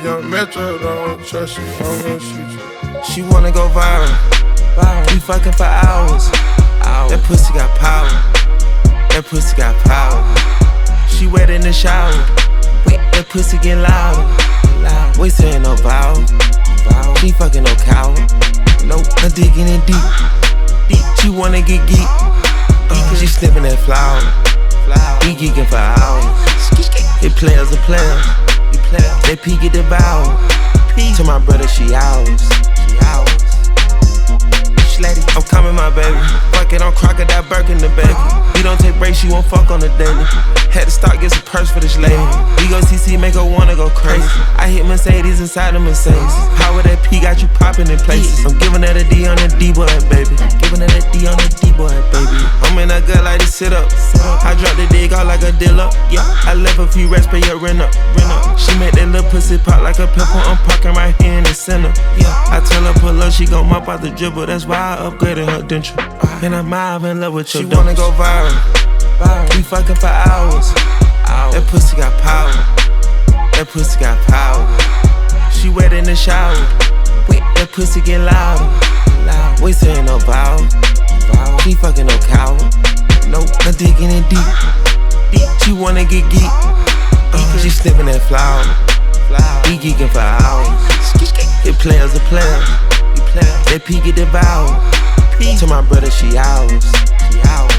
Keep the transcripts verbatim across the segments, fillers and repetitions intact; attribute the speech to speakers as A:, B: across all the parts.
A: young Metro, don't trust you, I'm gonna shoot you.
B: She wanna go viral, viral. We fucking for hours, hours. That pussy got power, that pussy got power. She wet in the shower, wet, that pussy get louder, loud. We saying no vowel, vowel. She fucking no cow, nope. I'm digging in deep, deep. She wanna get geek, uh, she sniffing that flower, flower. We geeking for hours. They players are players, they peek at the bow. To my brother, she ours, she ours. Schlatty, I'm coming, my baby. Fuck it, I'm crocodile Birkin the baby. We don't take breaks, she won't fuck on the daily. Had to start, get some purse for this lady. We go C C, make her wanna go crazy. I hit Mercedes inside the Mercedes. Power that P got you popping in places. I'm giving her a D on the D-boy, baby. Giving her that D on the D-boy, baby. I'm in a gut like to sit up. I drop the dig out like a dealer. Yeah, I left a few rest, pay your rent up. Rent up. She make that little pussy pop like a pimple. I'm parking right here in the center. Yeah, I tell her pull up, she gon' mop out the dribble. That's why I upgraded her denture. And I'm out in love with you. She wanna go viral, viral. We fucking for hours, hours. That pussy got power, that pussy got power. She wet in the shower, wet, that pussy get louder, loud. We saying no vowel, vowel. She fucking no cow, nope. I'm digging in deep, deep. She wanna get geek, uh, she sniffing that flower, flower. We geeking for hours. They players are players, they peek at the bow. To my brother, she ours, she ours.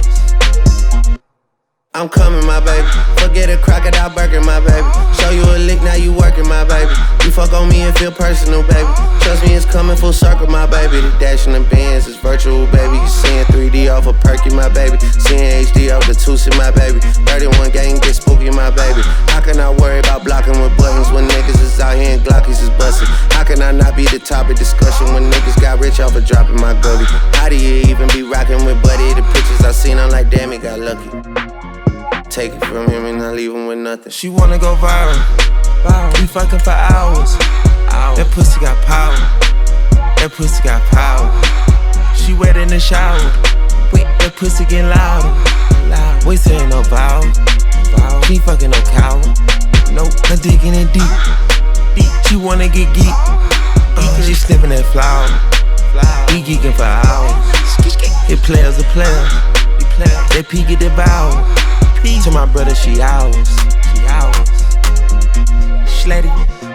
C: I'm coming, my baby. Forget a crocodile Birkin, my baby. Show you a lick, now you working, my baby. You fuck on me and feel personal, baby. Trust me, it's coming full circle, my baby. The dash in the bands is virtual, baby. You seeing three D off a perky, my baby. Seeing H D off the Tusi, my baby. thirty-one gang get spooky, my baby. How can I worry about blocking with buttons when niggas is out here and Glockies is bustin'? How can I not be the topic discussion when niggas got rich off of dropping my gully? How do you even be rocking with Buddy? The pictures I seen, I'm like, damn, he got lucky. Take it from him and I leave him with nothing.
B: She wanna go viral, viral. We fucking for hours, hours. That pussy got power, that pussy got power. She wet in the shower, wet, that pussy get louder, loud. We saying no vowel, vowel. She fucking no cow, nope. I'm digging in deep, deep. She wanna get geek, uh, she sniffing that flower, flower. We geeking for hours. They players are players, they peek at the bow. To my brother, she ours, she ours. Schlatty.